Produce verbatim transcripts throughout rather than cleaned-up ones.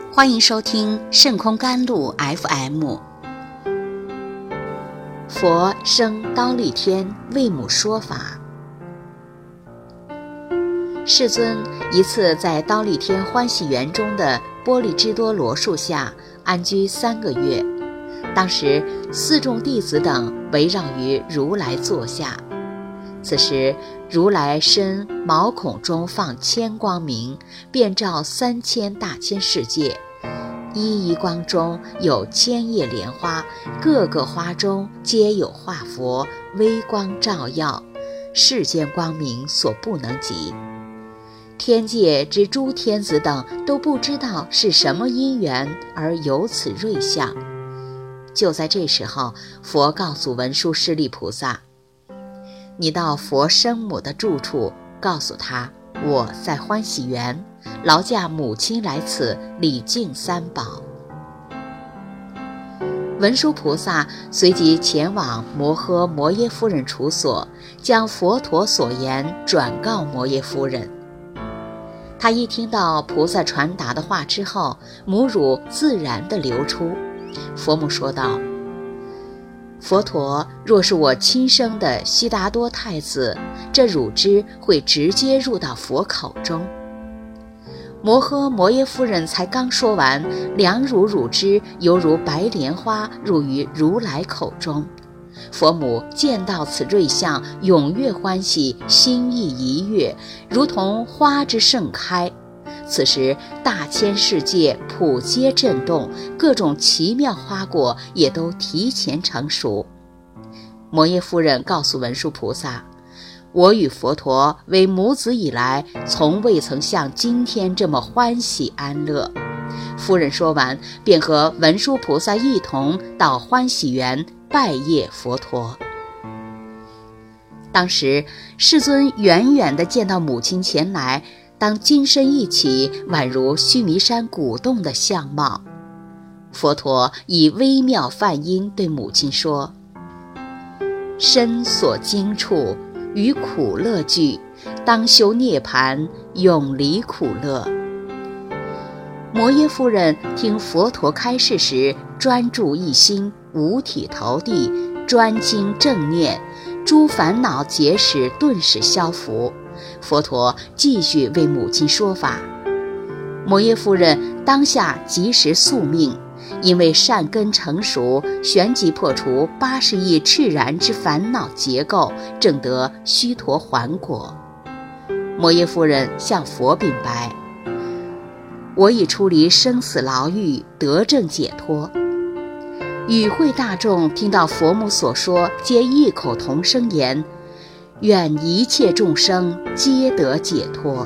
欢迎收听圣空甘露 F M。 佛生忉利天为母说法。世尊一次在忉利天欢喜园中的波利支多罗树下安居三个月，当时四众弟子等围绕于如来座下。此时如来身毛孔中放千光明，遍照三千大千世界，一一光中有千叶莲花，各个花中皆有化佛，微光照耀，世间光明所不能及。天界之诸天子等都不知道是什么因缘而有此瑞相。就在这时候，佛告诉文殊师利菩萨，你到佛生母的住处，告诉他我在欢喜园，劳驾母亲来此礼敬三宝。文殊菩萨随即前往摩诃摩耶夫人处所，将佛陀所言转告摩耶夫人。他一听到菩萨传达的话之后，母乳自然地流出。佛母说道，佛陀若是我亲生的悉达多太子，这乳汁会直接入到佛口中。摩诃摩耶夫人才刚说完，两乳乳汁犹如白莲花入于如来口中。佛母见到此瑞相，踊跃欢喜，心意怡悦，如同花之盛开。此时大千世界普皆震动，各种奇妙花果也都提前成熟。摩耶夫人告诉文殊菩萨，我与佛陀为母子以来，从未曾像今天这么欢喜安乐。夫人说完，便和文殊菩萨一同到欢喜园拜谒佛陀。当时世尊远远地见到母亲前来，当金身一起，宛如须弥山鼓动的相貌。佛陀以微妙梵音对母亲说，身所经处，与苦乐俱，当修涅槃，永离苦乐。摩耶夫人听佛陀开示时，专注一心，五体投地，专精正念，诸烦恼结使顿时消伏。佛陀继续为母亲说法。摩耶夫人当下及时宿命，因为善根成熟，旋即破除八十亿炽然之烦恼结构，证得须陀洹果。摩耶夫人向佛禀白，我已出离生死牢狱，得证解脱。与会大众听到佛母所说，皆异口同声言，愿一切众生皆得解脱。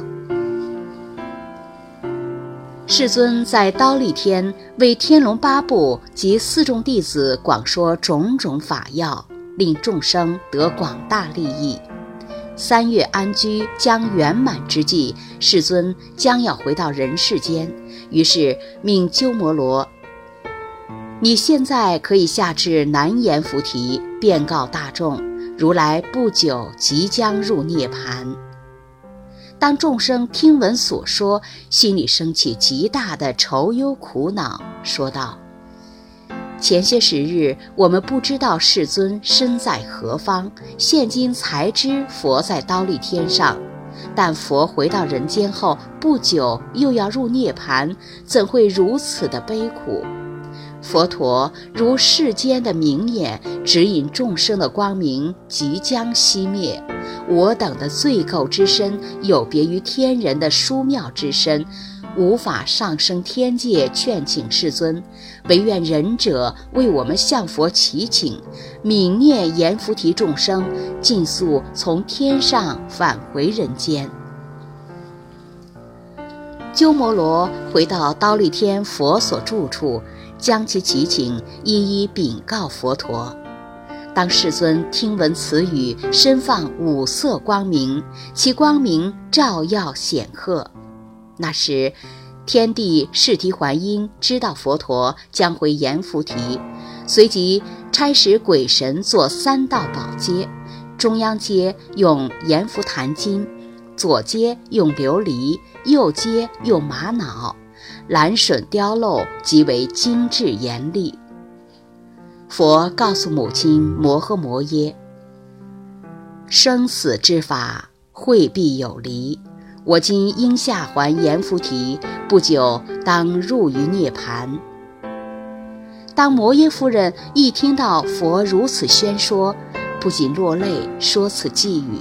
世尊在忉利天为天龙八部及四众弟子广说种种法要，令众生得广大利益。三月安居将圆满之际，世尊将要回到人世间，于是命鸠摩罗，你现在可以下至南阎浮提，便告大众，如来不久即将入涅槃。当众生听闻所说，心里升起极大的愁忧苦恼，说道，前些时日我们不知道世尊身在何方，现今才知佛在忉利天上，但佛回到人间后不久又要入涅槃，怎会如此的悲苦？佛陀如世间的明眼，指引众生的光明即将熄灭。我等的罪垢之身有别于天人的殊妙之身，无法上升天界劝请世尊，唯愿仁者为我们向佛祈请，悯念阎浮提众生，尽速从天上返回人间。鸠摩罗回到忉利天佛所住处，将其祈请一一禀告佛陀。当世尊听闻此语，身放五色光明，其光明照耀显赫。那时天帝释提桓因知道佛陀将回阎浮提，随即差使鬼神做三道宝阶，中央阶用阎浮檀金，左阶用琉璃，右阶用玛瑙， 兰笋雕镂极为精致严厉。佛告诉母亲摩诃摩耶，生死之法会必有离，我今应下还阎浮提，不久当入于涅槃。当摩耶夫人一听到佛如此宣说，不仅落泪，说此偈语：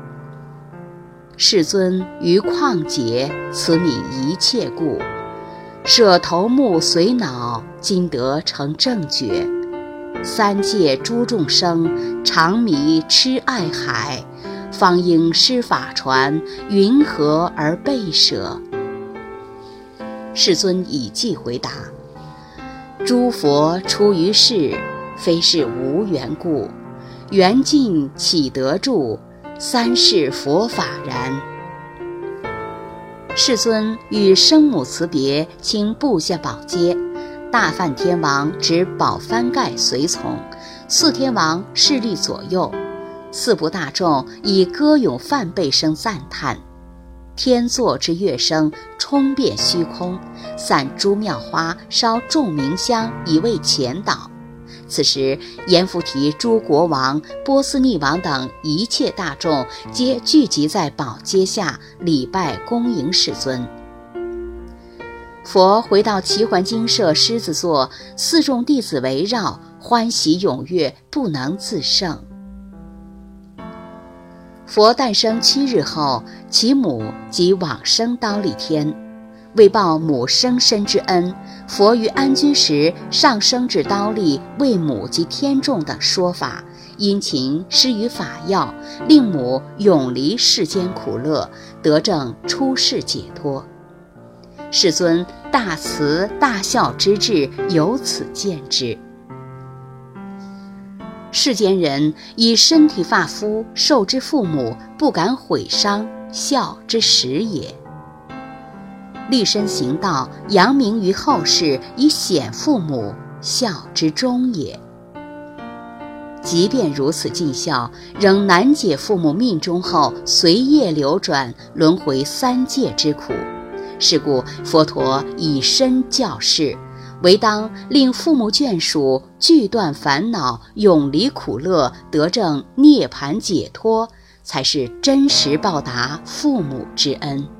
世尊于旷劫慈悯一切故，舍头目随脑，今得成正觉。三界诸众生，常迷痴爱海，方应施法传，云何而被舍？世尊以偈回答：诸佛出于世，非是无缘故，缘尽岂得住，三世佛法然。世尊与生母辞别，请部下保接。大梵天王执宝幡盖随从，四天王侍立左右，四部大众以歌咏梵贝声赞叹。天作之乐声冲遍虚空，散诸妙花，烧众明香，以为前导。此时阎浮提诸国王、波斯匿王等一切大众皆聚集在宝阶下，礼拜恭迎世尊。佛回到齐桓精舍狮子座，四众弟子围绕，欢喜踊跃，不能自胜。佛诞生七日后，其母即往生忉利天。为报母生身之恩，佛于安居时上升至忉利，为母及天众等说法，殷勤施于法要，令母永离世间苦乐，得证出世解脱。世尊大慈大孝之志由此见之。世间人以身体发肤受之父母，不敢毁伤，孝之始也。立身行道，扬名于后世，以显父母，孝之终也。即便如此尽孝，仍难解父母命终后随业流转，轮回三界之苦。是故佛陀以身教示，唯当令父母眷属俱断烦恼，永离苦乐，得证涅槃解脱，才是真实报答父母之恩。